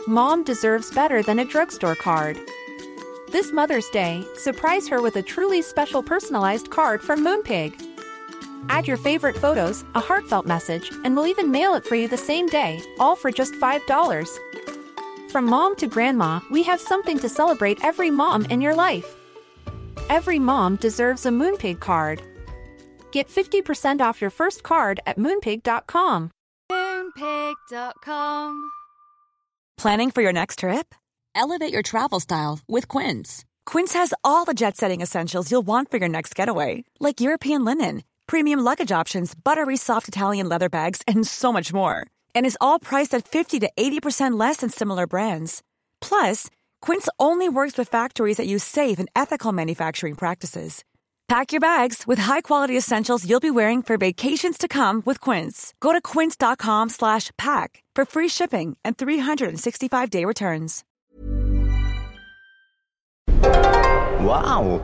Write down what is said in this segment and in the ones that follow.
Mom deserves better than a drugstore card. This Mother's Day, surprise her with a truly special personalized card from Moonpig. Add your favorite photos, a heartfelt message, and we'll even mail it for you the same day, all for just $5. From mom to grandma, we have something to celebrate every mom in your life. Every mom deserves a Moonpig card. Get 50% off your first card at moonpig.com. Moonpig.com. Planning for your next trip? Elevate your travel style with Quince. Quince has all the jet-setting essentials you'll want for your next getaway, like European linen, premium luggage options, buttery soft Italian leather bags, and so much more. And is all priced at 50 to 80% less than similar brands. Plus, Quince only works with factories that use safe and ethical manufacturing practices. Pack your bags with high-quality essentials you'll be wearing for vacations to come with Quince. Go to quince.com/pack for free shipping and 365-day returns. Wow!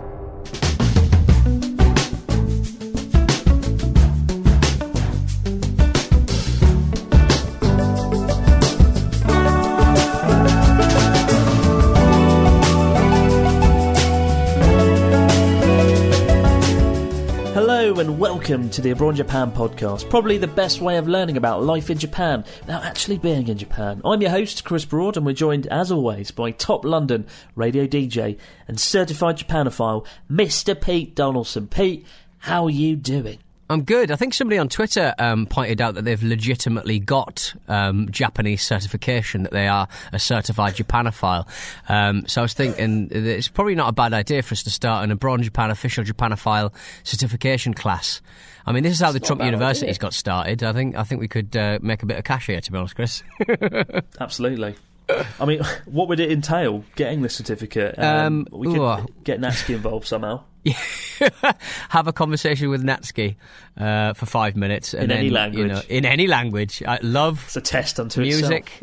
Hello and welcome to the Abroad Japan podcast, probably the best way of learning about life in Japan without actually being in Japan. I'm your host, Chris Broad, and we're joined, as always, by top London radio DJ and certified Japanophile, Mr. Pete Donaldson. Pete, how are you doing? I'm good. I think somebody on Twitter pointed out that they've legitimately got Japanese certification, that they are a certified Japanophile. So I was thinking that it's probably not a bad idea for us to start an Abroad Japan official Japanophile certification class. I mean, this is how the Trump University's got started. I think we could make a bit of cash here, to be honest, Chris. Absolutely. I mean, what would it entail, getting the certificate? We could get Natsuki involved somehow. Have a conversation with Natsuki for 5 minutes. And in any language. In any language. I love it's a test unto music.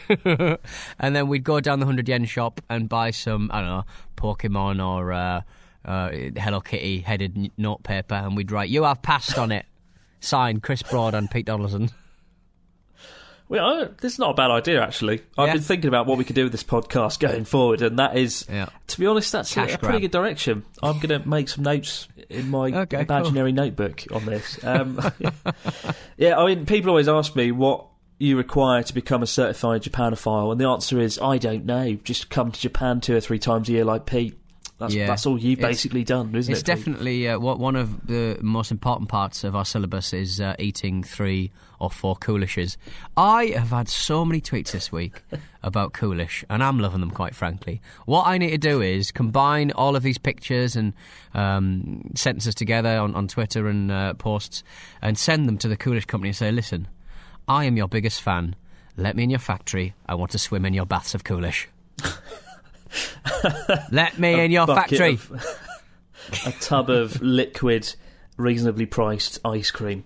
And then we'd go down the 100 yen shop and buy some, I don't know, Pokemon or Hello Kitty headed notepaper, and we'd write, "You have passed" on it. Signed, Chris Broad and Pete Donaldson. Well, this is not a bad idea, actually. I've been thinking about what we could do with this podcast going forward, and that is, to be honest, that's a pretty good direction. I'm going to make some notes in my imaginary notebook on this. I mean, people always ask me what you require to become a certified Japanophile, and the answer is, I don't know. Just come to Japan 2 or 3 times a year like Pete. That's all you've basically done, isn't it? It's definitely one of the most important parts of our syllabus is eating 3 or 4 Coolishes. I have had so many tweets this week about Coolish, and I'm loving them, quite frankly. What I need to do is combine all of these pictures and sentences together on Twitter and posts and send them to the Coolish company and say, listen, I am your biggest fan. Let me in your factory. I want to swim in your baths of Coolish. Let me in your factory. A tub of liquid, reasonably priced ice cream.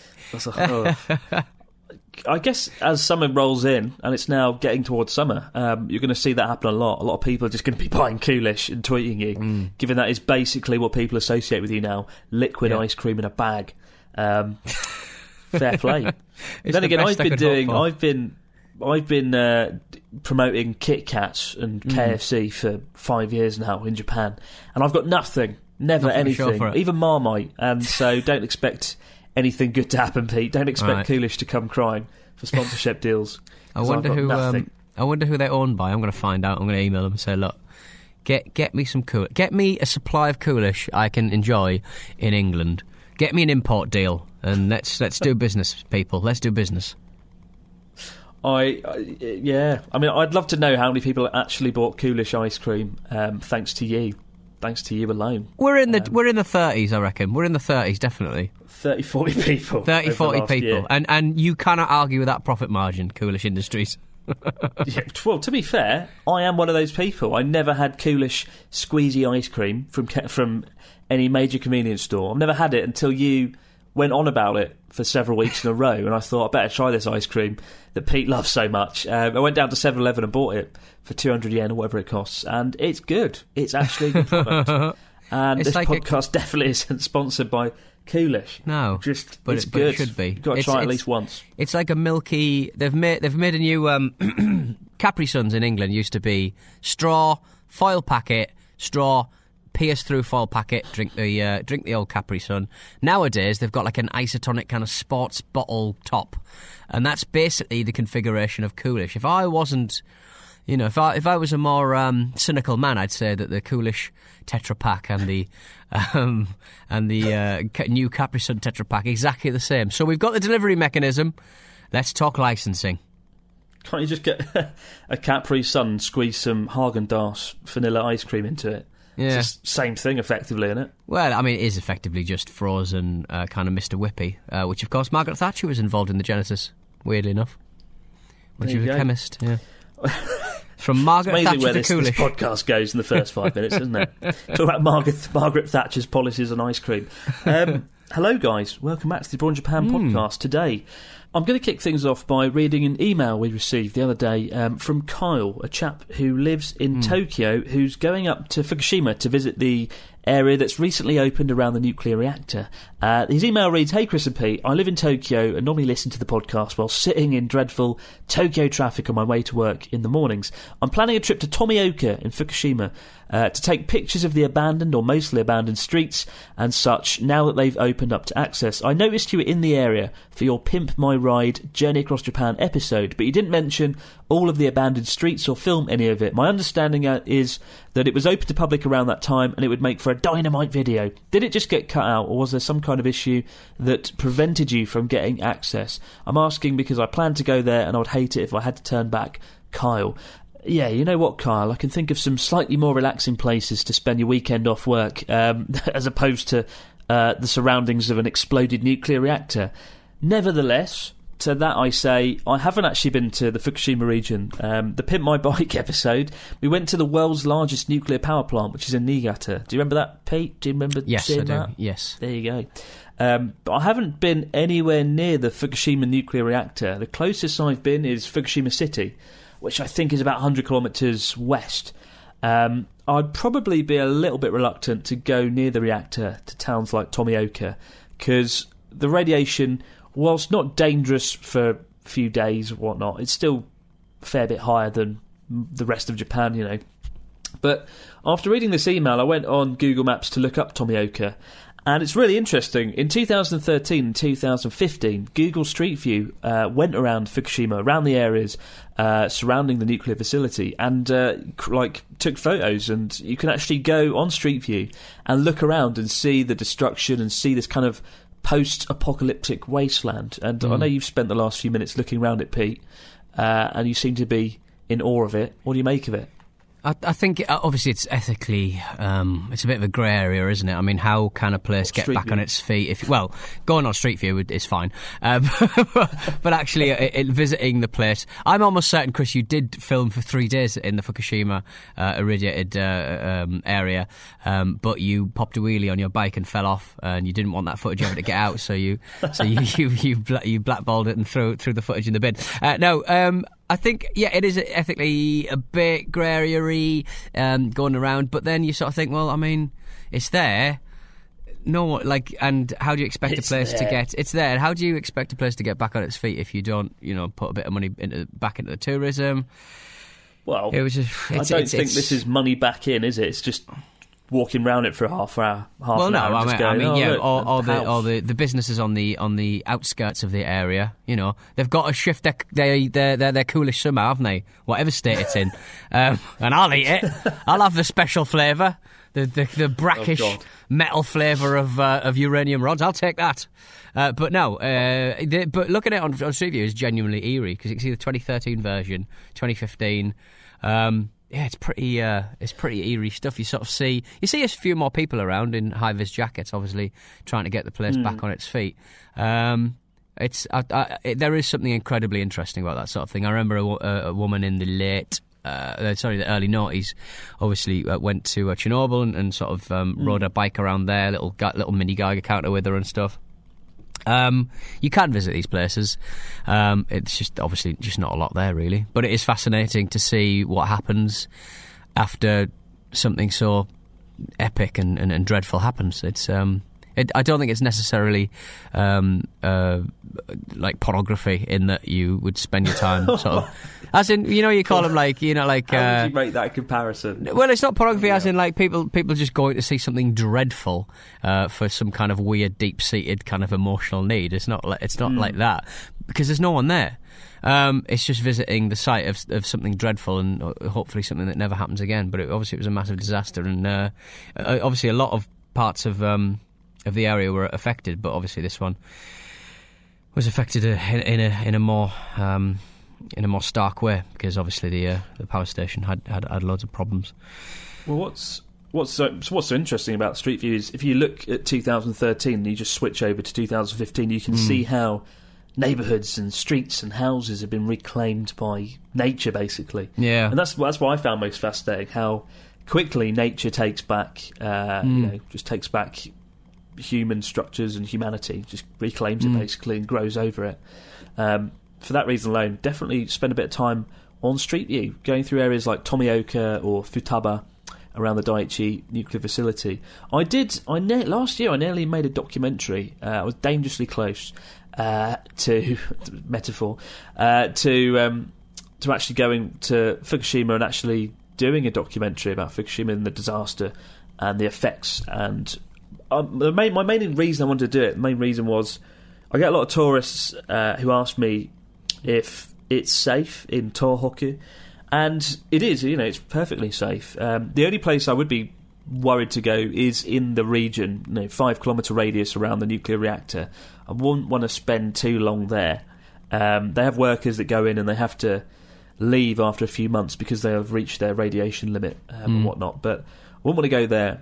I guess as summer rolls in, and it's now getting towards summer, you're going to see that happen a lot. A lot of people are just going to be buying Coolish and tweeting you, given that is basically what people associate with you now: liquid ice cream in a bag. Fair play. Then again, I've been promoting Kit Kats and KFC for 5 years now in Japan, and I've got nothing anything, even Marmite, and so don't expect anything good to happen, Pete. Don't expect Coolish to come crying for sponsorship deals. I wonder who they're owned by. I'm going to find out. I'm going to email them and say, look, get me some Coolish. Get me a supply of Coolish I can enjoy in England. Get me an import deal, and let's do business, people. Let's do business. I mean, I'd love to know how many people actually bought Coolish ice cream thanks to you alone. We're in the 30s, I reckon. We're in the 30s, definitely. 30-40 people. 30-40 people. Year. And you cannot argue with that profit margin, Coolish Industries. Well, to be fair, I am one of those people. I never had Coolish squeezy ice cream from any major convenience store. I've never had it until you went on about it for several weeks in a row, and I thought, I better try this ice cream that Pete loves so much. I went down to 7-Eleven and bought it for 200 yen or whatever it costs, and it's good. It's actually a good product. And It's this like podcast definitely isn't sponsored by Coolish. No, But it's good. It should be. You've got to try it at least once. It's like a milky. They've made a new Capri Suns in England. Used to be straw, foil packet, straw, pierce through foil packet. Drink the old Capri Sun. Nowadays they've got like an isotonic kind of sports bottle top, and that's basically the configuration of Coolish. If I wasn't, if I was a more cynical man, I'd say that the Coolish Tetra Pak and the new Capri Sun Tetra Pak exactly the same. So we've got the delivery mechanism. Let's talk licensing. Can't you just get a Capri Sun, squeeze some Haagen-Dazs vanilla ice cream into it? Yeah. It's the same thing, effectively, isn't it? Well, I mean, it is effectively just frozen kind of Mr. Whippy, which, of course, Margaret Thatcher was involved in the genesis, weirdly enough, when she was a chemist. Yeah. From Margaret Thatcher where to this Coolish. podcast goes in the first 5 minutes, isn't it? Talk about Margaret Thatcher's policies on ice cream. Hello, guys. Welcome back to the Abroad Japan podcast. Today, I'm going to kick things off by reading an email we received the other day from Kyle, a chap who lives in Tokyo, who's going up to Fukushima to visit the area that's recently opened around the nuclear reactor. His email reads, "Hey Chris and Pete, I live in Tokyo and normally listen to the podcast while sitting in dreadful Tokyo traffic on my way to work in the mornings. I'm planning a trip to Tomioka in Fukushima to take pictures of the abandoned or mostly abandoned streets and such now that they've opened up to access. I noticed you were in the area for your Pimp My Ride Journey Across Japan episode, but you didn't mention all of the abandoned streets or film any of it. My understanding is that it was open to public around that time and it would make for a dynamite video. Did it just get cut out, or was there some kind of issue that prevented you from getting access? I'm asking because I plan to go there and I would hate it if I had to turn back. Kyle." Yeah, you know what, Kyle? I can think of some slightly more relaxing places to spend your weekend off work, as opposed to the surroundings of an exploded nuclear reactor. Nevertheless, to that I say, I haven't actually been to the Fukushima region. The Pimp My Bike episode, we went to the world's largest nuclear power plant, which is in Niigata. Do you remember that, Pete? Do you remember seeing that? Yes. There you go. But I haven't been anywhere near the Fukushima nuclear reactor. The closest I've been is Fukushima City, which I think is about 100 kilometres west. I'd probably be a little bit reluctant to go near the reactor to towns like Tomioka, because the radiation, whilst not dangerous for a few days or whatnot, it's still a fair bit higher than the rest of Japan, But after reading this email, I went on Google Maps to look up Tomioka, and it's really interesting. In 2013 and 2015, Google Street View went around Fukushima, around the areas surrounding the nuclear facility, and took photos. And you can actually go on Street View and look around and see the destruction and see this kind of post-apocalyptic wasteland. And I know you've spent the last few minutes looking around it, Pete, and you seem to be in awe of it. What do you make of it? I think, obviously, it's ethically, it's a bit of a grey area, isn't it? I mean, how can a place get back on its feet? Going on Street View is fine. But actually, visiting the place, I'm almost certain, Chris, you did film for 3 days in the Fukushima irradiated area, but you popped a wheelie on your bike and fell off, and you didn't want that footage ever to get out, so you blackballed it and threw the footage in the bin. I think, it is ethically a bit grey area-y going around, but then you sort of think, well, I mean, it's there. No, and how do you expect a place to get? It's there. How do you expect a place to get back on its feet if you don't, put a bit of money back into the tourism? Well, I don't think this is money back in, is it? It's just walking around it for half an hour. Or the businesses on the outskirts of the area, they've got to shift their Coolish summer, haven't they? Whatever state it's in, and I'll eat it. I'll have the special flavour, the brackish metal flavour of uranium rods. I'll take that. But looking at it on Street View is genuinely eerie, because you can see the 2013 version, 2015. It's pretty eerie stuff. You sort of see a few more people around in high-vis jackets, obviously trying to get the place back on its feet. There is something incredibly interesting about that sort of thing. I remember a woman in the early noughties, obviously went to Chernobyl and sort of rode her bike around there, little mini Geiger counter with her and stuff. You can visit these places. It's just obviously just not a lot there, really. But it is fascinating to see what happens after something so epic and dreadful happens. It's I don't think it's necessarily like pornography in that you would spend your time sort of, as in, you call them like, How would you make that comparison? Well, it's not pornography as in like people just going to see something dreadful for some kind of weird, deep-seated kind of emotional need. It's not like that, because there's no one there. It's just visiting the site of something dreadful and hopefully something that never happens again. But obviously it was a massive disaster, and obviously a lot of parts of the area were affected, but obviously this one was affected in a more stark way, because obviously the power station had loads of problems. Well, what's so interesting about Street View is if you look at 2013 and you just switch over to 2015, you can see how neighbourhoods and streets and houses have been reclaimed by nature, basically. Yeah, and that's what I found most fascinating. How quickly nature takes back, just takes back human structures and humanity, just reclaims it basically and grows over it. For that reason alone, definitely spend a bit of time on Street View, going through areas like Tomioka or Futaba around the Daiichi nuclear facility. Last year I nearly made a documentary. I was dangerously close to metaphor to actually going to Fukushima and actually doing a documentary about Fukushima and the disaster and the effects. And my main reason I wanted to do it, the main reason was I get a lot of tourists who ask me if it's safe in Tohoku, and it is. It's perfectly safe. The only place I would be worried to go is in the region, 5-kilometre radius around the nuclear reactor. I wouldn't want to spend too long there. They have workers that go in and they have to leave after a few months because they have reached their radiation limit and whatnot. But I wouldn't want to go there.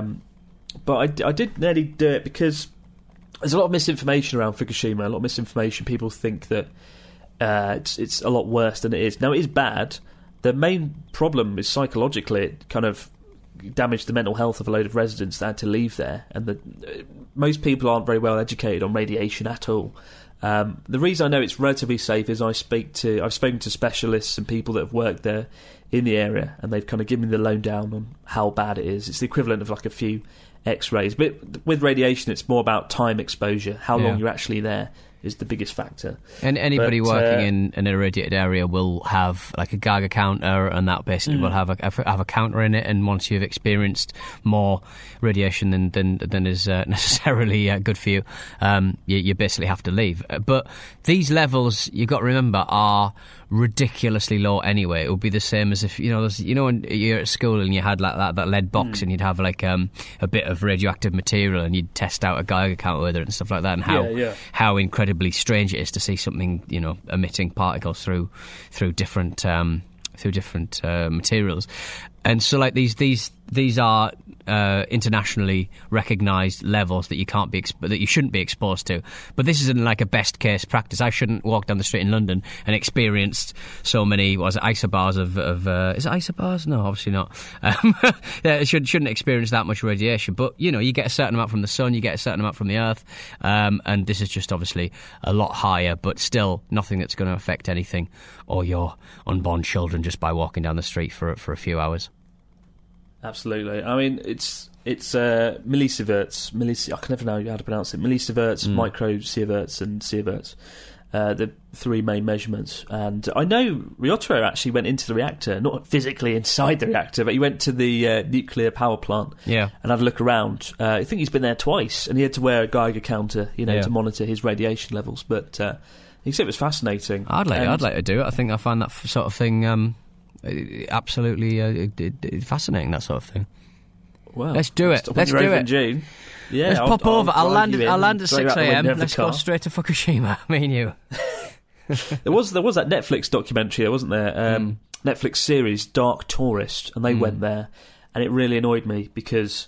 But I did nearly do it because there's a lot of misinformation around Fukushima, a lot of misinformation. People think that it's a lot worse than it is. Now, it is bad. The main problem is psychologically. It kind of damaged the mental health of a load of residents that had to leave there. And most people aren't very well educated on radiation at all. The reason I know it's relatively safe is I've spoken to specialists and people that have worked there in the area, and they've kind of given me the lowdown on how bad it is. It's the equivalent of like a few X-rays. But with radiation, it's more about time exposure. How long you're actually there is the biggest factor. And anybody working in an irradiated area will have like a Geiger counter, and that basically will have a counter in it. And once you've experienced more radiation than is necessarily good for you, you basically have to leave. But these levels, you've got to remember, are ridiculously low anyway. It would be the same as if when you're at school and you had like that lead box and you'd have like a bit of radioactive material and you'd test out a Geiger counter with it and stuff like that, and how incredibly strange it is to see something emitting particles through different materials. And so like these are internationally recognised levels that you can't be that you shouldn't be exposed to. But this isn't like a best case practice. I shouldn't walk down the street in London and experienced so many isobars of is it isobars? No, obviously not. Shouldn't experience that much radiation. But you get a certain amount from the sun, you get a certain amount from the earth, and this is just obviously a lot higher, but still nothing that's going to affect anything or your unborn children just by walking down the street for a few hours. Absolutely. I mean, it's millisieverts. I can never know how to pronounce it. Millisieverts, microsieverts, and sieverts. The three main measurements. And I know Ryotaro actually went into the reactor, not physically inside the reactor, but he went to the nuclear power plant and had a look around. I think he's been there twice, and he had to wear a Geiger counter, to monitor his radiation levels. But he said it was fascinating. I'd like to do it. I think I find that sort of thing absolutely fascinating, that sort of thing. Well, let's do it. Let's do it in June. Yeah, let's pop over. I'll land at 6 a.m. Let's go straight to Fukushima. Me and you. There was that Netflix documentary, wasn't there? Netflix series Dark Tourist, and they went there, and it really annoyed me because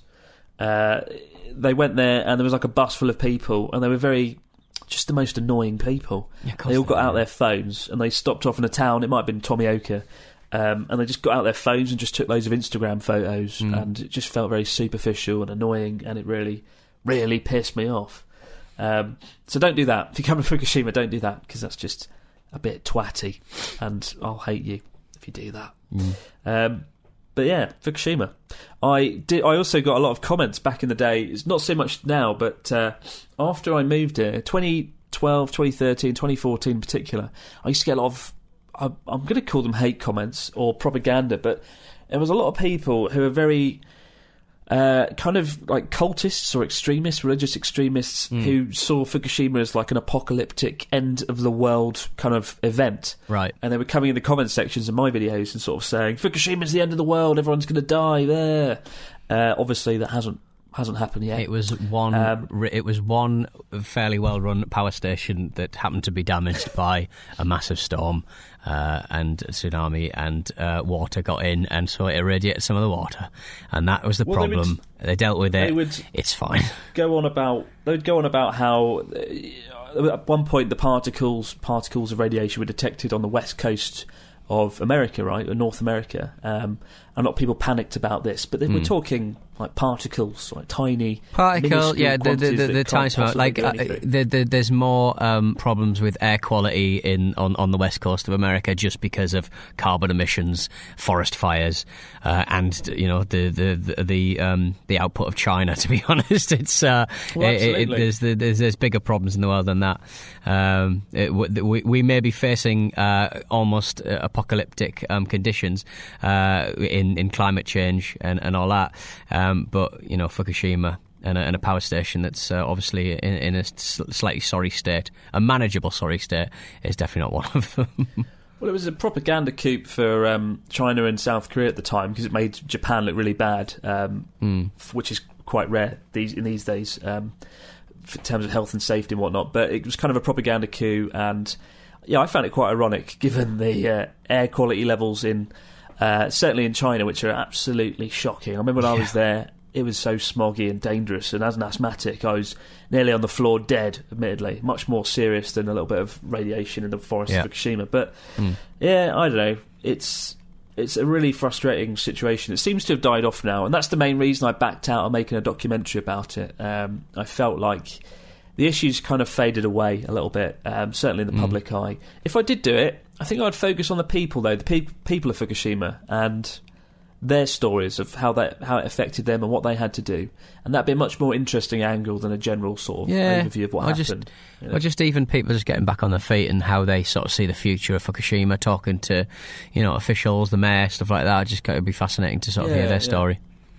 they went there and there was like a bus full of people, and they were just the most annoying people. Yeah, they all got out their phones and they stopped off in a town. It might have been Tomioka. And they just got out their phones and just took loads of Instagram photos, and it just felt very superficial and annoying, and it really, really pissed me off. So don't do that. If you come to Fukushima, don't do that, because that's just a bit twatty, and I'll hate you if you do that. But yeah, Fukushima. I also got a lot of comments back in the day. It's not so much now, but after I moved here, 2012, 2013, 2014 in particular, I used to get a lot of, I'm going to call them hate comments or propaganda, but there was a lot of people who are very kind of like cultists or extremists, religious extremists, who saw Fukushima as like an apocalyptic end of the world kind of event. Right. And they were coming in the comment sections of my videos and sort of saying, Fukushima's the end of the world, everyone's going to die there. Obviously, that hasn't happened yet. It was one fairly well-run power station that happened to be damaged by a massive storm and tsunami, and water got in, and so it irradiated some of the water, and that was the problem. They dealt with it. It's fine. They would go on about how at one point the particles of radiation were detected on the west coast of America, right, or North America. A lot of people panicked about this, but they were talking like particles, like tiny particle. Yeah, the tiny amount. Like there's more problems with air quality on the west coast of America just because of carbon emissions, forest fires, and the output of China. To be honest, it's there's bigger problems in the world than that. We may be facing almost apocalyptic conditions in climate change and all that. But Fukushima and a power station that's obviously in a slightly sorry state, a manageable sorry state, is definitely not one of them. Well, it was a propaganda coup for China and South Korea at the time because it made Japan look really bad, which is quite rare in these days in terms of health and safety and whatnot. But it was kind of a propaganda coup, and yeah, I found it quite ironic given the air quality levels in. Certainly in China, which are absolutely shocking. I remember when I was there, it was so smoggy and dangerous, and as an asthmatic, I was nearly on the floor dead, admittedly. Much more serious than a little bit of radiation in the forest of Fukushima. But, yeah, I don't know. It's a really frustrating situation. It seems to have died off now, and that's the main reason I backed out on making a documentary about it. I felt like the issues kind of faded away a little bit, certainly in the public eye. If I did do it, I think I'd focus on the people, though, the people of Fukushima and their stories of how it affected them and what they had to do. And that'd be a much more interesting angle than a general sort of overview of what happened. Or just even people just getting back on their feet and how they sort of see the future of Fukushima, talking to, officials, the mayor, stuff like that. Just it would be fascinating to sort of hear their story.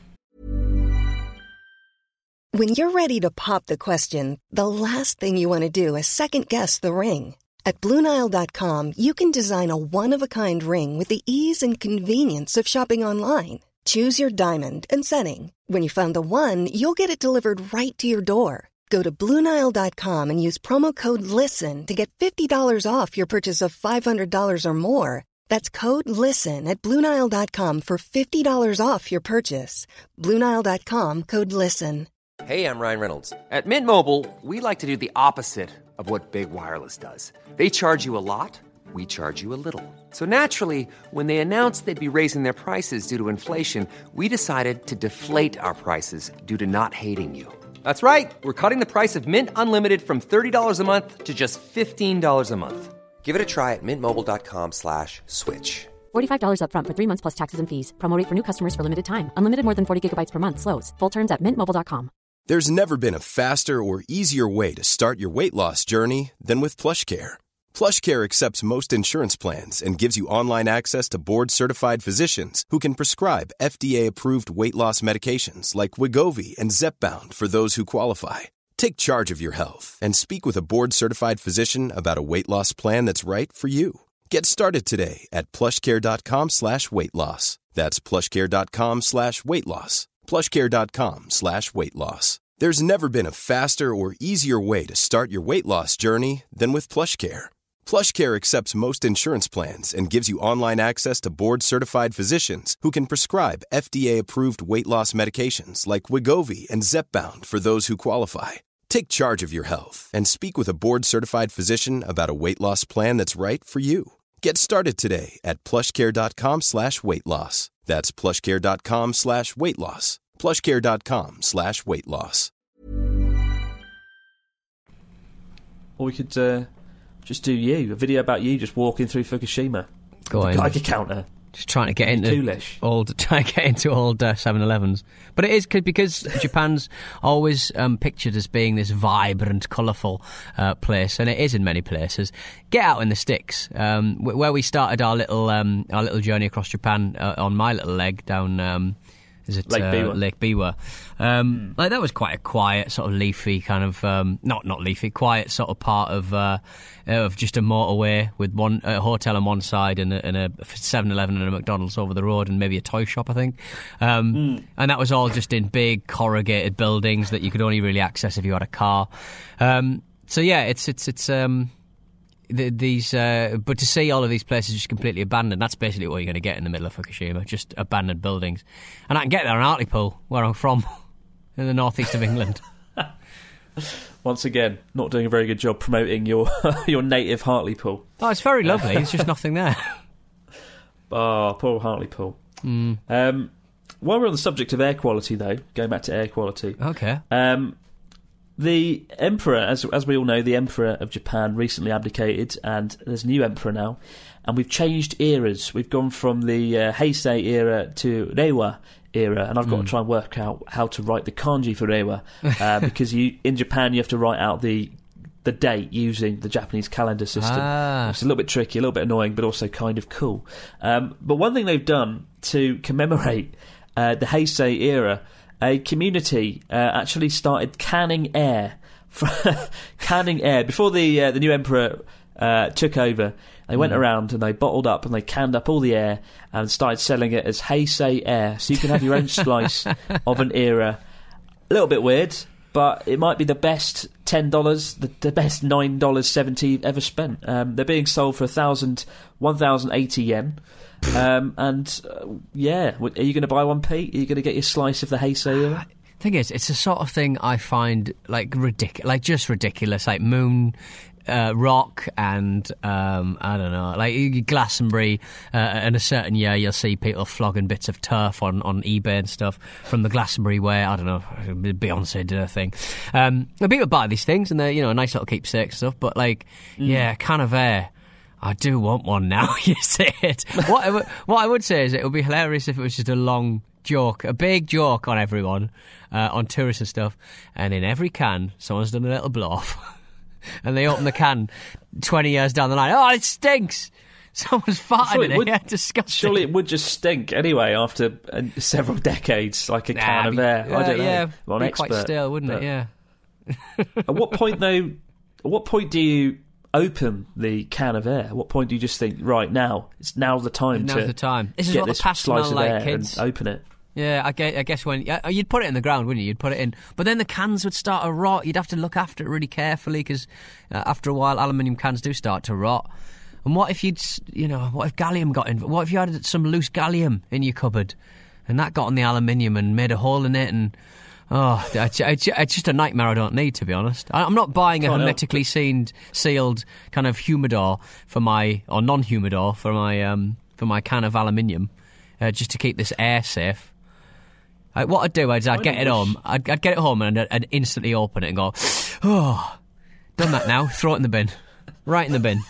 When you're ready to pop the question, the last thing you want to do is second-guess the ring. At BlueNile.com, you can design a one-of-a-kind ring with the ease and convenience of shopping online. Choose your diamond and setting. When you find the one, you'll get it delivered right to your door. Go to BlueNile.com and use promo code LISTEN to get $50 off your purchase of $500 or more. That's code LISTEN at BlueNile.com for $50 off your purchase. BlueNile.com, code LISTEN. Hey, I'm Ryan Reynolds. At Mint Mobile, we like to do the opposite of what Big Wireless does. They charge you a lot, we charge you a little. So naturally, when they announced they'd be raising their prices due to inflation, we decided to deflate our prices due to not hating you. That's right. We're cutting the price of Mint Unlimited from $30 a month to just $15 a month. Give it a try at mintmobile.com/switch. $45 up front for 3 months plus taxes and fees. Promo rate for new customers for limited time. Unlimited more than 40 gigabytes per month. Slows full terms at mintmobile.com. There's never been a faster or easier way to start your weight loss journey than with PlushCare. PlushCare accepts most insurance plans and gives you online access to board-certified physicians who can prescribe FDA-approved weight loss medications like Wegovy and Zepbound for those who qualify. Take charge of your health and speak with a board-certified physician about a weight loss plan that's right for you. Get started today at plushcare.com/weight loss. That's plushcare.com/weight loss. plushcare.com/weight loss. There's never been a faster or easier way to start your weight loss journey than with PlushCare. PlushCare accepts most insurance plans and gives you online access to board-certified physicians who can prescribe FDA-approved weight loss medications like Wegovy and Zepbound for those who qualify. Take charge of your health and speak with a board-certified physician about a weight loss plan that's right for you. Get started today at plushcare.com/weight loss. That's plushcare.com/weight loss. plushcare.com/weight loss. Or we could just do a video about you just walking through Fukushima. Go on. Geiger counter. Just trying to get into Coolish. old 7-Elevens. But it is because Japan's always pictured as being this vibrant, colourful place, and it is in many places. Get out in the sticks. Where we started our little journey across Japan on my little leg down. Is it Lake Biwa? Like that was quite a quiet, sort of leafy kind of not leafy, quiet sort of part of just a motorway with a hotel on one side and a 7-Eleven and a McDonald's over the road and maybe a toy shop, I think. And that was all just in big corrugated buildings that you could only really access if you had a car. So yeah, it's but to see all of these places just completely abandoned, that's basically what you're going to get in the middle of Fukushima, just abandoned buildings. And I can get there in Hartlepool, where I'm from, in the northeast of England. Once again, not doing a very good job promoting your your native Hartlepool. Oh, it's very lovely. There's just nothing there. Oh, poor Hartlepool. While we're on the subject of air quality, though, going back to air quality. Okay. The emperor, as we all know, the emperor of Japan recently abdicated, and there's a new emperor now. And we've changed eras. We've gone from the Heisei era to Reiwa era, and I've got to try and work out how to write the kanji for Reiwa, because in Japan you have to write out the date using the Japanese calendar system. It's a little bit tricky, a little bit annoying, but also kind of cool. But one thing they've done to commemorate the Heisei era, a community actually started canning air. Canning air. Before the new emperor took over, they went around and they bottled up and they canned up all the air and started selling it as Heisei air. So you can have your own slice of an era. A little bit weird, but it might be the best $10, the best $9.70 ever spent. They're being sold for 1,080 yen. Yeah, are you going to buy one, Pete? Are you going to get your slice of the Heisei era? Thing is, it's the sort of thing I find like ridiculous, like moon rock and I don't know, like Glastonbury. In a certain year, you'll see people flogging bits of turf on eBay and stuff from the Glastonbury where I don't know, Beyonce did her thing. People buy these things and they're a nice little keepsake and stuff. But a can of air. I do want one now. You say it. What I would say is it would be hilarious if it was just a long joke, a big joke on everyone, on tourists and stuff, and in every can someone's done a little blow off and they open the can 20 years down the line. Oh, it stinks. Someone's farted in it. Yeah, disgusting. Surely it would just stink anyway after several decades, like a can of air. I don't know. Yeah, I'm an expert, quite stale, wouldn't it? Yeah. At what point do you open the can of air? At what point do you just think, right, it's now the time Now's the time. This is get what this the past slice smell of like, air kids. and open it? Yeah, I guess when you'd put it in the ground, wouldn't you? You'd put it in, but then the cans would start to rot. You'd have to look after it really carefully because after a while, aluminium cans do start to rot. And what if what if gallium got in? What if you had some loose gallium in your cupboard, and that got on the aluminium and made a hole in it? And it's just a nightmare I don't need, to be honest. I'm not buying a hermetically sealed kind of humidor or non-humidor for my can of aluminium just to keep this air safe. What I'd do is I'd get it home. I'd get it home and I'd instantly open it and go, oh, done that now. Throw it in the bin, right in the bin.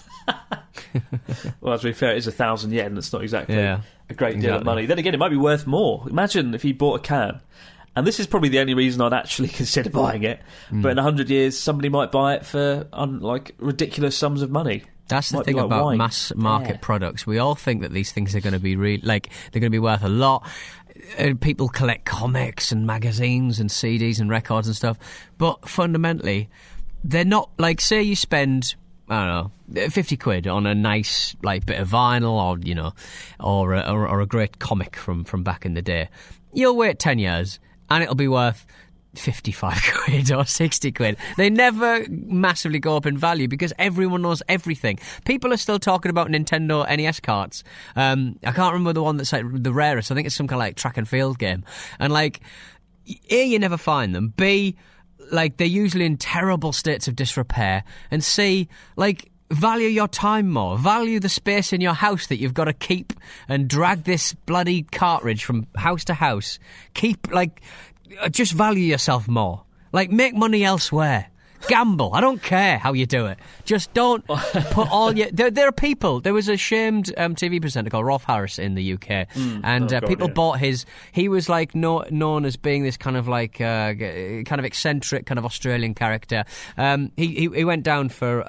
Well, to be fair, it is 1,000 yen. That's not exactly a great deal of money. Then again, it might be worth more. Imagine if you bought a can, and this is probably the only reason I'd actually consider buying it. But in 100 years, somebody might buy it for ridiculous sums of money. That's the thing about wine. Mass market products. We all think that these things are going to be they're going to be worth a lot. People collect comics and magazines and CDs and records and stuff, but fundamentally, they're not say you spend, I don't know, 50 quid on a nice bit of vinyl or a great comic from back in the day. You'll wait 10 years and it'll be worth 55 quid or 60 quid. They never massively go up in value because everyone knows everything. People are still talking about Nintendo NES carts. I can't remember the one that's the rarest. I think it's some kind of track and field game. And A, you never find them. B, they're usually in terrible states of disrepair. And C, value your time more. Value the space in your house that you've got to keep and drag this bloody cartridge from house to house. Keep, just value yourself more. Make money elsewhere. Gamble. I don't care how you do it. Just don't put all your... There are people... There was a shamed TV presenter called Rolf Harris in the UK, and people bought his... He was like known as being this kind of like kind of eccentric kind of Australian character. He went down for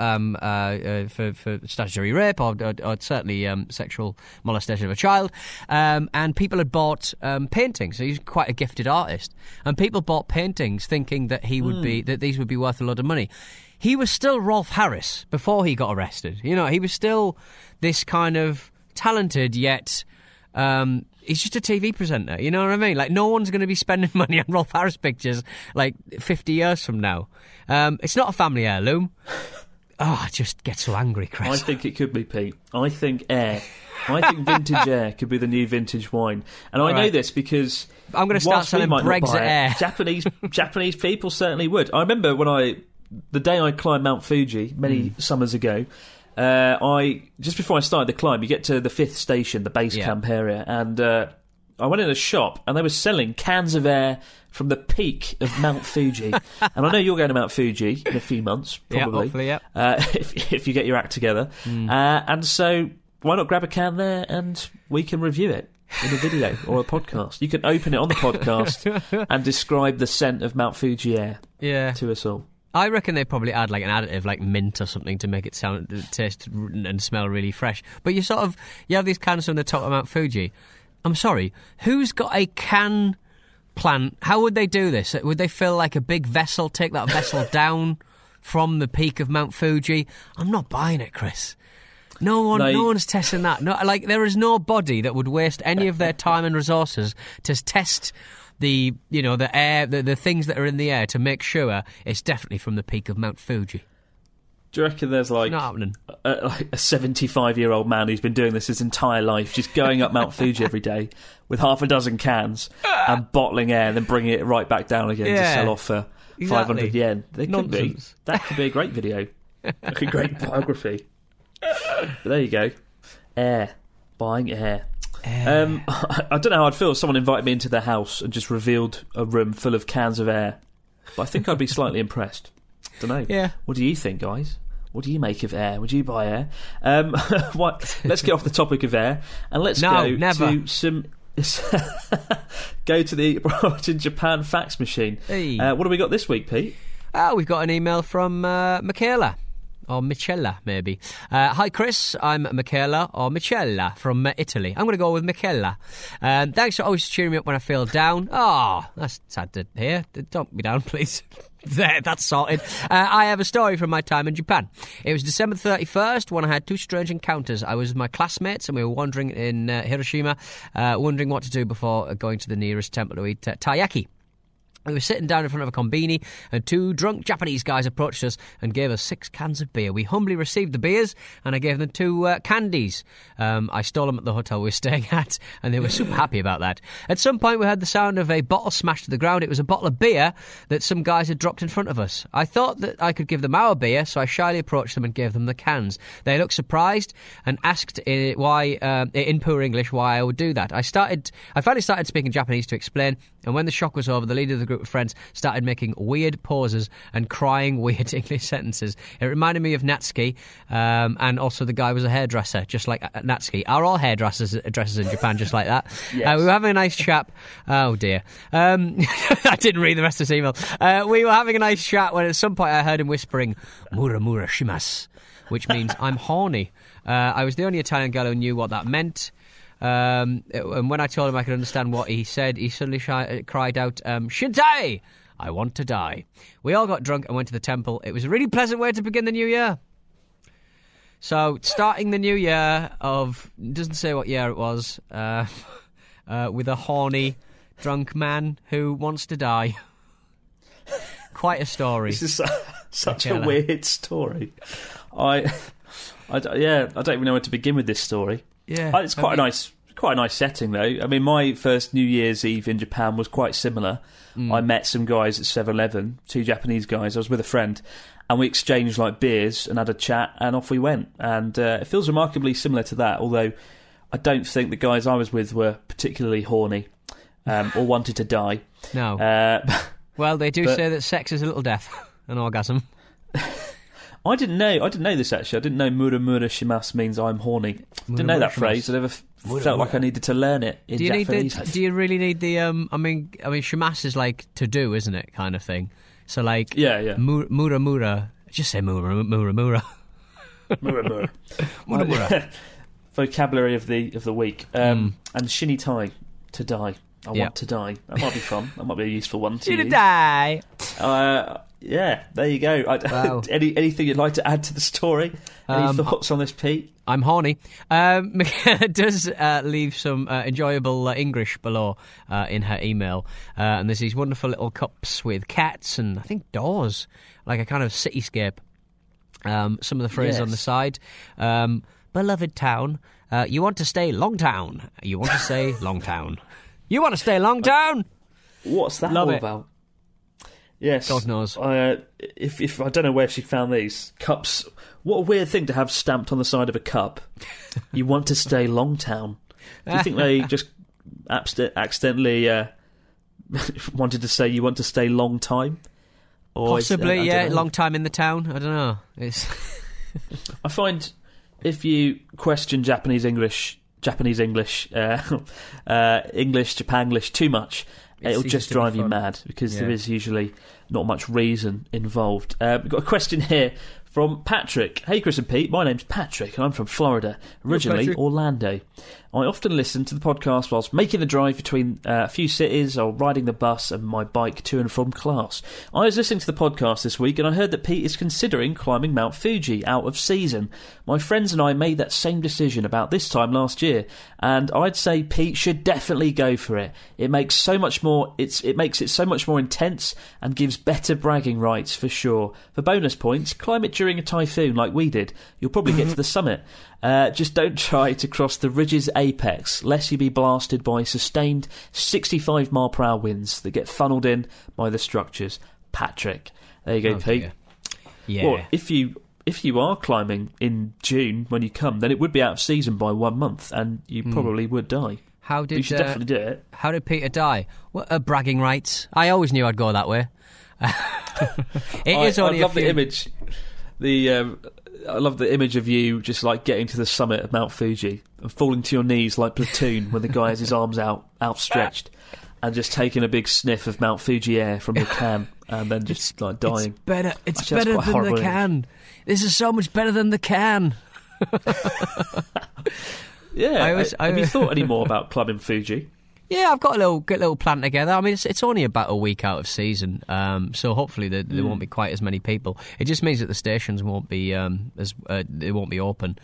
statutory rape or certainly sexual molestation of a child, and people had bought paintings. So he's quite a gifted artist, and people bought paintings thinking that he would be that these would be worth a lot of money. He was still Rolf Harris before he got arrested. You know, he was still this kind of talented yet he's just a TV presenter. You know what I mean? Like, no one's going to be spending money on Rolf Harris pictures like 50 years from now. It's not a family heirloom. Oh, I just get so angry, Chris. I think it could be, Pete. I think air. I think vintage air could be the new vintage wine. And I know this because... I'm going to start selling Brexit air. Japanese people certainly would. I remember the day I climbed Mount Fuji many summers ago, just before I started the climb, you get to the 5th station, the base camp area, and I went in a shop and they were selling cans of air from the peak of Mount Fuji. And I know you're going to Mount Fuji in a few months, probably. Yeah, hopefully, if you get your act together. And so why not grab a can there and we can review it in a video or a podcast. You can open it on the podcast and describe the scent of Mount Fuji air to us all. I reckon they probably add like an additive, like mint or something, to make it taste and smell really fresh. But you have these cans from the top of Mount Fuji. I'm sorry, who's got a can plant? How would they do this? Would they fill like a big vessel, take that vessel down from the peak of Mount Fuji? I'm not buying it, Chris. No one's testing that. No, like, there is no body that would waste any of their time and resources to test the air, the things that are in the air, to make sure it's definitely from the peak of Mount Fuji. Do you reckon there's like a 75-year-old man who's been doing this his entire life, just going up Mount Fuji every day with half a dozen cans and bottling air and then bringing it right back down again to sell off for 500 yen? That could be a great video, like a great biography. But there you go. Air. Buying air. I don't know how I'd feel if someone invited me into their house and just revealed a room full of cans of air. But I think I'd be slightly impressed. Don't know. Yeah. What do you think, guys? What do you make of air? Would you buy air? Let's get off the topic of air and let's go to some... go to the Brought in Japan fax machine. Hey. What do we got this week, Pete? We've got an email from Michaela. Or Michela, maybe. Hi, Chris. I'm Michaela, or Michela, from Italy. I'm going to go with Michaela. Thanks for always cheering me up when I feel down. Oh, that's sad to hear. Don't be down, please. There, that's sorted. I have a story from my time in Japan. It was December 31st when I had 2 strange encounters. I was with my classmates and we were wandering in Hiroshima, wondering what to do before going to the nearest temple to eat taiyaki. We were sitting down in front of a konbini and 2 drunk Japanese guys approached us and gave us 6 cans of beer. We humbly received the beers and I gave them 2 candies. I stole them at the hotel we were staying at and they were super happy about that. At some point we heard the sound of a bottle smashed to the ground. It was a bottle of beer that some guys had dropped in front of us. I thought that I could give them our beer, so I shyly approached them and gave them the cans. They looked surprised and asked why, in poor English, why I would do that. I finally started speaking Japanese to explain, and when the shock was over, the leader of the group of friends started making weird pauses and crying weird English sentences. It reminded me of Natsuki, and also the guy was a hairdresser, just like Natsuki. Are all hairdressers in Japan just like that? Yes. We were having a nice chat. Oh dear. I didn't read the rest of this email. We were having a nice chat when at some point I heard him whispering, "Mura mura shimasu," which means I'm horny. I was the only Italian girl who knew what that meant. And when I told him I could understand what he said, he suddenly cried out, "Shintai! I want to die." We all got drunk and went to the temple. It was a really pleasant way to begin the new year. So, starting the new year doesn't say what year it was, with a horny, drunk man who wants to die. Quite a story. This is such a weird story. I don't even know where to begin with this story. Yeah, it's quite a nice setting though. I mean, my first New Year's Eve in Japan was quite similar. I met some guys at 7-Eleven, 2 Japanese guys. I was with a friend, and we exchanged like beers and had a chat, and off we went. And it feels remarkably similar to that. Although I don't think the guys I was with were particularly horny or wanted to die. No. Well, they do say that sex is a little death, an orgasm. I didn't know this actually. I didn't know mura mura shimasu means I'm horny. Didn't know that phrase. I never felt like I needed to learn it in Japanese. Do you really need the? I mean, shimasu is like to do, isn't it? Kind of thing. So like, yeah. Mura mura. Just say mura mura. Mura mura. Vocabulary of the week. And shinitai, to die. I want to die. That might be fun. That might be a useful one to use. Die. Yeah, there you go. Wow. Anything you'd like to add to the story? Any thoughts on this, Pete? I'm horny. McKenna does leave some enjoyable English below in her email. And there's these wonderful little cups with cats and I think doors, like a kind of cityscape. Some of the phrases on the side. Beloved town, you want to stay long town. You want to stay long town. You want to stay long town. What's that all about? Yes, God knows. If I don't know where she found these cups. What a weird thing to have stamped on the side of a cup. You want to stay long town. Do you think they just accidentally wanted to say you want to stay long time? Or possibly, long time in the town. I don't know. I find if you question Japanese English, English, Japanglish too much, it'll just drive you mad because there is usually not much reason involved. We've got a question here from Patrick. Hey, Chris and Pete, my name's Patrick and I'm from Florida, originally Orlando. I often listen to the podcast whilst making the drive between a few cities or riding the bus and my bike to and from class. I was listening to the podcast this week and I heard that Pete is considering climbing Mount Fuji out of season. My friends and I made that same decision about this time last year, and I'd say Pete should definitely go for it. It makes so much more. It makes it so much more intense and gives better bragging rights for sure. For bonus points, climb it during a typhoon like we did. You'll probably get to the summit. Just don't try to cross the ridge's apex, lest you be blasted by sustained 65-mile-per-hour winds that get funneled in by the structures. Patrick. There you go, Pete. Dear. Yeah. Well, if you are climbing in June when you come, then it would be out of season by 1 month, and you probably would die. You should definitely do it. How did Peter die? What bragging rights? I always knew I'd go that way. I love the image. I love the image of you just like getting to the summit of Mount Fuji and falling to your knees like Platoon when the guy has his arms outstretched and just taking a big sniff of Mount Fuji air from your can and then just like dying. It's better than the can. This is so much better than the can. Yeah. Have you thought any more about climbing Fuji? Yeah, I've got a little plan together. I mean, it's only about a week out of season, so hopefully there won't be quite as many people. It just means that the stations won't be they won't be open.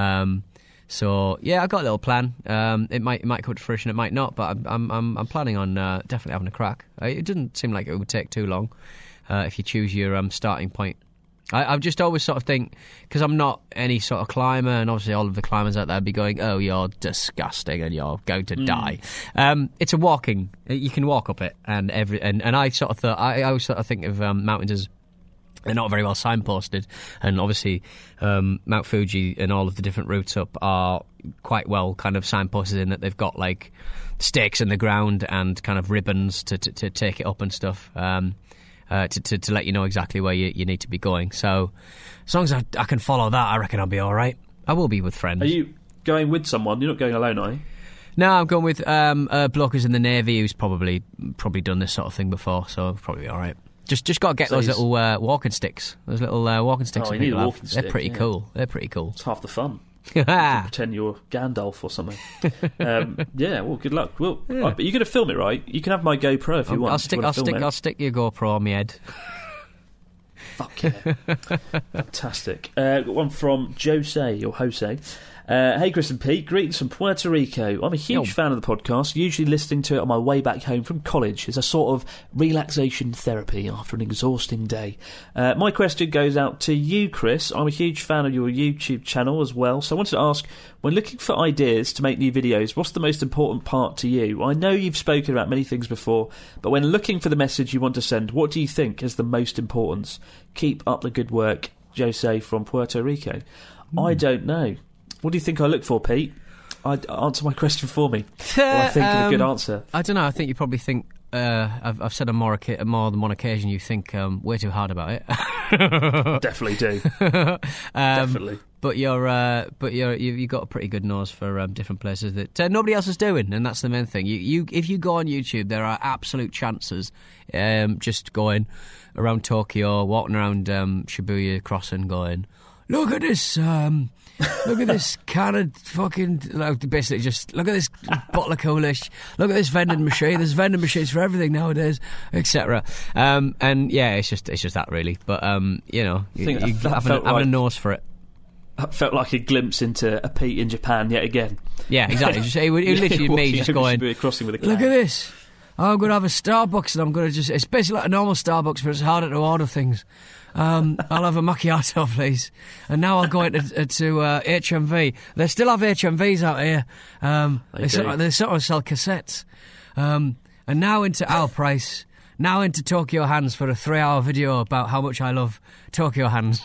So yeah, I've got a little plan. It might come to fruition, it might not, but I'm planning on definitely having a crack. It doesn't seem like it would take too long if you choose your starting point. I've just always sort of think, because I'm not any sort of climber, and obviously all of the climbers out there would be going, oh, you're disgusting and you're going to die. It's a walking. You can walk up it, and I sort of thought, I always sort of think of mountains as they're not very well signposted, and obviously Mount Fuji and all of the different routes up are quite well kind of signposted in that they've got like stakes in the ground and kind of ribbons to take it up and stuff. To let you know exactly where you need to be going. So as long as I can follow that, I reckon I'll be all right. I will be with friends. Are you going with someone? You're not going alone, are you? No, I'm going with a bloke who's in the Navy who's probably done this sort of thing before, so probably all right. Just got to get those little walking sticks. Those little walking sticks. Oh, you need a walking stick. They're pretty cool. They're pretty cool. It's half the fun. You can pretend you're Gandalf or something. Yeah, well, good luck. Well, right, but you're going to film it, right? You can have my GoPro if you want. I'll stick your GoPro on my head. Fuck yeah. Fantastic. Got one from Jose, or Jose. Hey Chris and Pete, greetings from Puerto Rico. I'm a huge fan of the podcast, usually listening to it on my way back home from college as a sort of relaxation therapy after an exhausting day. My question goes out to you, Chris. I'm a huge fan of your YouTube channel as well, so I wanted to ask, when looking for ideas to make new videos, what's the most important part to you? I know you've spoken about many things before, but when looking for the message you want to send, what do you think is the most importance? Keep up the good work, Jose from Puerto Rico. I don't know. What do you think I look for, Pete? Answer my question for me. Or I think of a good answer. I don't know. I think you probably think, I've said on more than one occasion, you think way too hard about it. Definitely do. Definitely. But you've got a pretty good nose for different places that nobody else is doing, and that's the main thing. If you go on YouTube, there are absolute chances. Just going around Tokyo, walking around Shibuya Crossing, going, look at this. Look at this can of fucking... basically just, look at this bottle of Coolish, look at this vending machine, there's vending machines for everything nowadays, etc. And yeah, it's just that really. But, you know, you have a nose for it. That felt like a glimpse into a Pete in Japan yet again. Yeah, exactly. It literally me just going, crossing with a can. Look at this. I'm going to have a Starbucks and I'm going to just... It's basically like a normal Starbucks, but it's harder to order things. I'll have a macchiato, please. And now I'll go into HMV. They still have HMVs out here. They sort of sell cassettes. And now into Al Price. Now into Tokyo Hands for a 3-hour video about how much I love Tokyo Hands.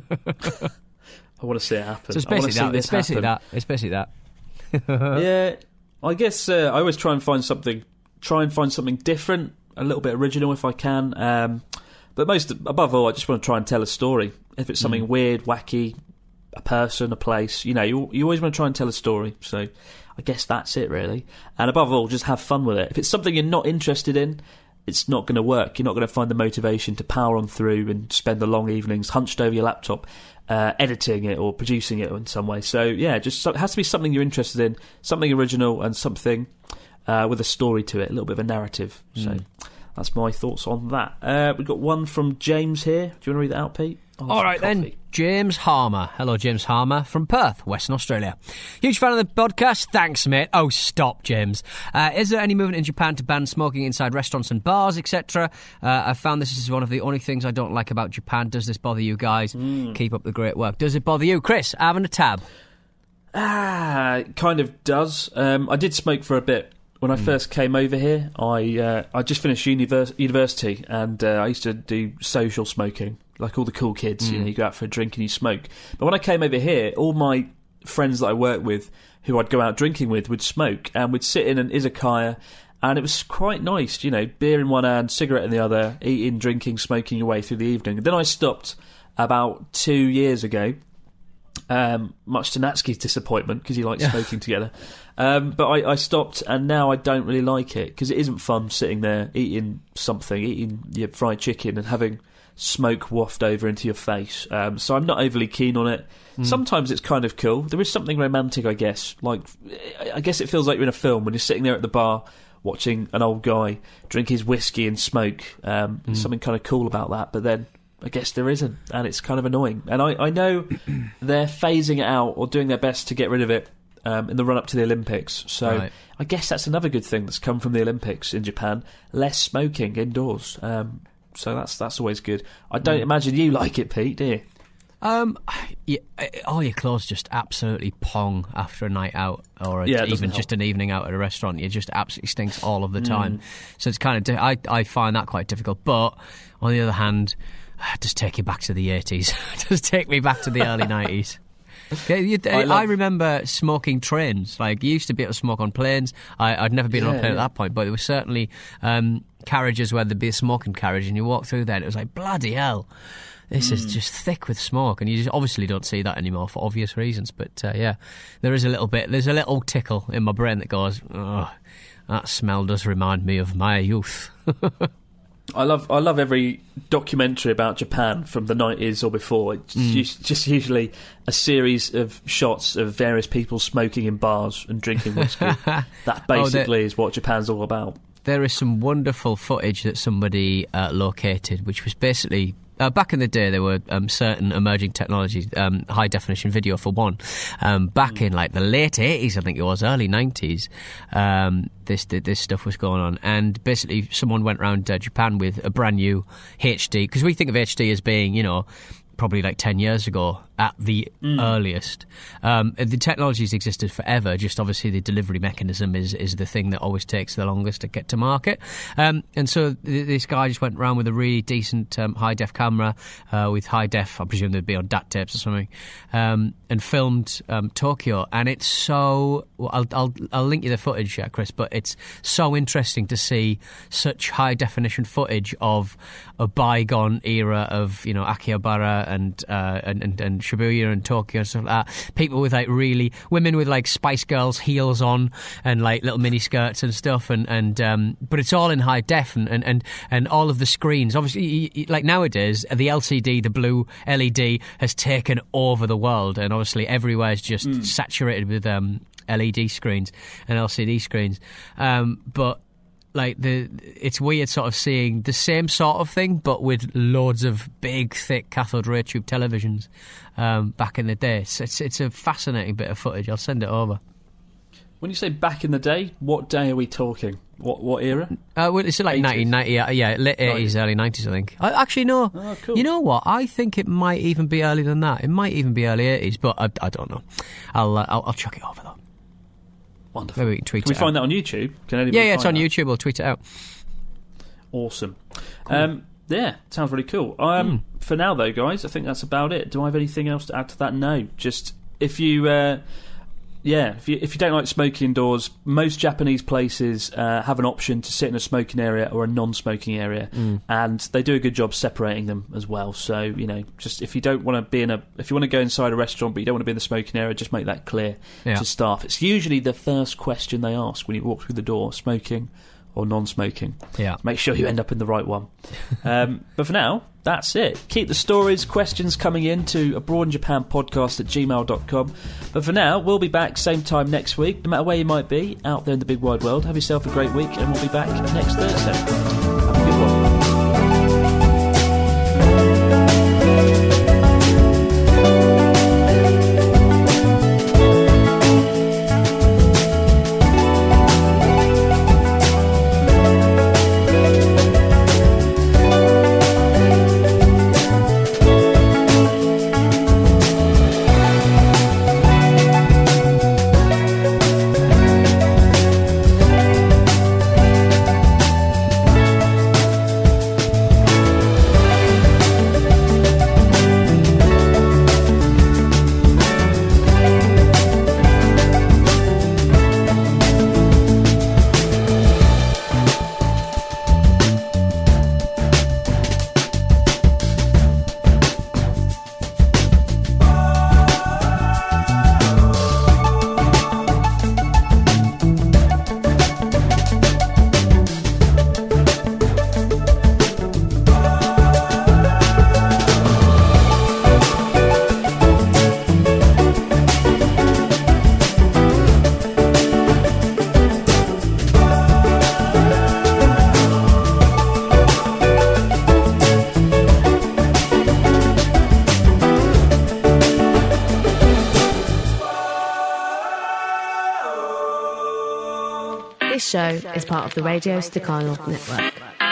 I want to see it happen. So it's basically that. Yeah, I guess I always try and find something different, a little bit original if I can. But above all, I just want to try and tell a story. If it's something weird, wacky, a person, a place, you know, you always want to try and tell a story. So I guess that's it, really. And above all, just have fun with it. If it's something you're not interested in, it's not going to work. You're not going to find the motivation to power on through and spend the long evenings hunched over your laptop editing it or producing it in some way. So yeah, it has to be something you're interested in, something original and something with a story to it, a little bit of a narrative. So that's my thoughts on that. We've got one from James here. Do you want to read that out, Pete? All right then, James Harmer. Hello, James Harmer from Perth, Western Australia. Huge fan of the podcast. Thanks, mate. Oh, stop, James. Is there any movement in Japan to ban smoking inside restaurants and bars, etc.? I found this is one of the only things I don't like about Japan. Does this bother you guys? Keep up the great work. Does it bother you, Chris? Having a tab? It kind of does. I did smoke for a bit. When I first came over here, I just finished university, and I used to do social smoking, like all the cool kids. You know, you go out for a drink and you smoke. But when I came over here, all my friends that I worked with, who I'd go out drinking with, would smoke, and we'd sit in an izakaya, and it was quite nice. You know, beer in one hand, cigarette in the other, eating, drinking, smoking your way through the evening. And then I stopped about 2 years ago. Much to Natsuki's disappointment, because he likes smoking together. But I stopped, and now I don't really like it, because it isn't fun sitting there eating your fried chicken and having smoke waft over into your face. So I'm not overly keen on it. Sometimes it's kind of cool. There is something romantic, I guess. Like, I guess it feels like you're in a film when you're sitting there at the bar watching an old guy drink his whiskey and smoke. There's something kind of cool about that, but then I guess there isn't, and it's kind of annoying. And I know they're phasing it out or doing their best to get rid of it in the run-up to the Olympics. So I guess that's another good thing that's come from the Olympics in Japan. Less smoking indoors. So that's always good. I don't imagine you like it, Pete, do you? Yeah, all your clothes just absolutely pong after a night out, or even just an evening out at a restaurant. It just absolutely stinks all of the time. So it's kind of I find that quite difficult. But on the other hand, just take you back to the 80s. Just take me back to the early 90s. I remember smoking trains. Like, you used to be able to smoke on planes. I'd never been on a plane at that point, but there were certainly carriages where there'd be a smoking carriage, and you walk through there and it was like, bloody hell, this is just thick with smoke. And you just obviously don't see that anymore for obvious reasons. But yeah, there's a little tickle in my brain that goes, oh, that smell does remind me of my youth. I love every documentary about Japan from the 90s or before. It's just usually a series of shots of various people smoking in bars and drinking whiskey. That basically is what Japan's all about. There is some wonderful footage that somebody located, which was basically... back in the day, there were certain emerging technologies, high-definition video for one. Back in like the late 80s, I think it was, early 90s, this stuff was going on. And basically, someone went around Japan with a brand new HD, because we think of HD as being, you know, probably like 10 years ago at the earliest. The technology's existed forever, just obviously the delivery mechanism is the thing that always takes the longest to get to market. And so this guy just went around with a really decent high-def camera with high-def, I presume they'd be on DAT tapes or something, and filmed Tokyo. And it's so... Well, I'll link you the footage, Chris, but it's so interesting to see such high-definition footage of a bygone era of, you know, Akihabara and Shibuya and Tokyo and stuff like that. People with like women with like Spice Girls heels on and like little mini skirts and stuff, but it's all in high def and all of the screens. Obviously, like nowadays, the LCD, the blue LED, has taken over the world, and obviously everywhere is just saturated with LED screens and LCD screens. But like it's weird sort of seeing the same sort of thing but with loads of big thick cathode ray tube televisions back in the day. It's a fascinating bit of footage. I'll send it over. When you say back in the day, what day are we talking? What era? Well, it's like 1990, yeah, late 80s, early 90s, I think. Actually, no. Oh, cool. You know what? I think it might even be earlier than that. It might even be early 80s, but I don't know. I'll chuck it over though. Wonderful. Maybe we can tweet Can it we find out. that on YouTube? Yeah, it's on YouTube. We'll tweet it out. Awesome. Cool. Yeah, sounds really cool. For now, though, guys, I think that's about it. Do I have anything else to add to that? No. Just if you... if you don't like smoking indoors, most Japanese places have an option to sit in a smoking area or a non-smoking area, and they do a good job separating them as well. So, you know, just if you don't want to if you want to go inside a restaurant but you don't want to be in the smoking area, just make that clear to staff. It's usually the first question they ask when you walk through the door: smoking or non-smoking. Yeah. Make sure you end up in the right one. But for now, that's it. Keep the stories, questions coming in to abroadinjapanpodcast@gmail.com. But for now, we'll be back same time next week. No matter where you might be out there in the big wide world, have yourself a great week, and we'll be back next Thursday. Have a good one. This show is part of the Radio Stakhanov Network.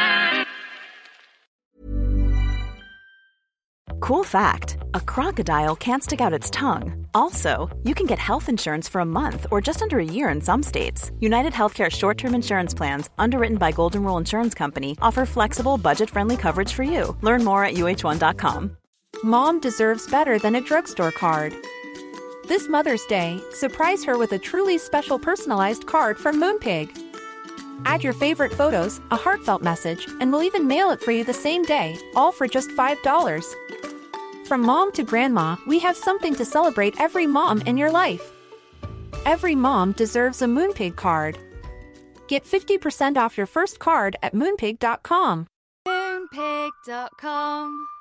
Cool fact, a crocodile can't stick out its tongue. Also, you can get health insurance for a month or just under a year in some states. United Healthcare short-term insurance plans, underwritten by Golden Rule Insurance Company, offer flexible, budget-friendly coverage for you. Learn more at uh1.com. Mom deserves better than a drugstore card. This Mother's Day, surprise her with a truly special personalized card from Moonpig. Add your favorite photos, a heartfelt message, and we'll even mail it for you the same day, all for just $5. From mom to grandma, we have something to celebrate every mom in your life. Every mom deserves a Moonpig card. Get 50% off your first card at moonpig.com. Moonpig.com